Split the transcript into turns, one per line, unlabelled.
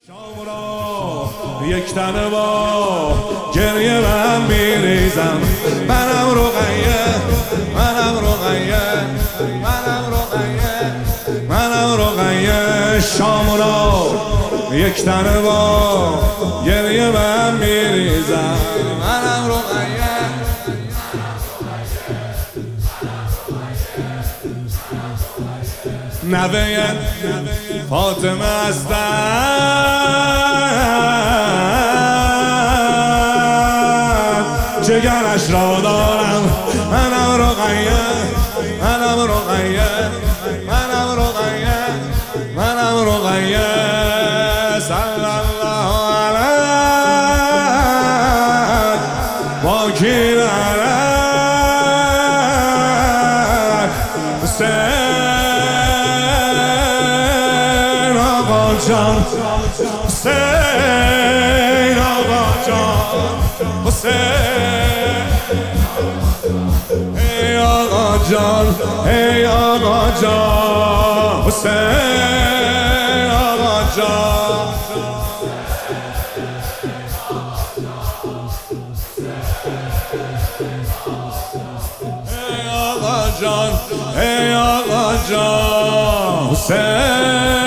شام را یک تنه با گریه من میریزم. منم رقیه، منم رقیه، منم رقیه، منم رقیه. شام را یک تنه با گریه من میریزم. منم رقیه. نوه فاطمه هستم، جگرش را دارم. منم رقیه، منم رقیه، منم رقیه، منم رقیه. صلی الله علیه واکیل جان حسین آقا جان حسین. ای آقا جان، ای آقا جان حسین آقا جان. ای آقا جان، ای آقا جان حسین.